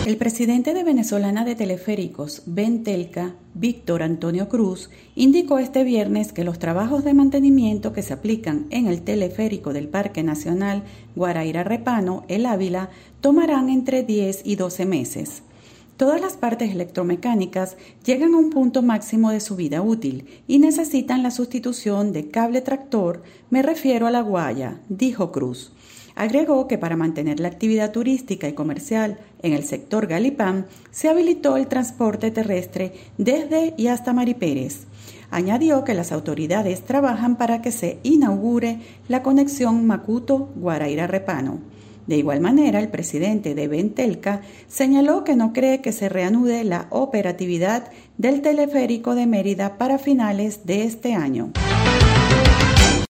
El presidente de Venezolana de Teleféricos, Ventelca, Víctor Antonio Cruz, indicó este viernes que los trabajos de mantenimiento que se aplican en el teleférico del Parque Nacional Guaraíra-Repano, El Ávila, tomarán entre 10 y 12 meses. Todas las partes electromecánicas llegan a un punto máximo de su vida útil y necesitan la sustitución de cable tractor, me refiero a la guaya, dijo Cruz. Agregó que para mantener la actividad turística y comercial en el sector Galipán se habilitó el transporte terrestre desde y hasta Maripérez. Añadió que las autoridades trabajan para que se inaugure la conexión Macuto-Guaraíra-Repano. De igual manera, el presidente de Ventelca señaló que no cree que se reanude la operatividad del teleférico de Mérida para finales de este año.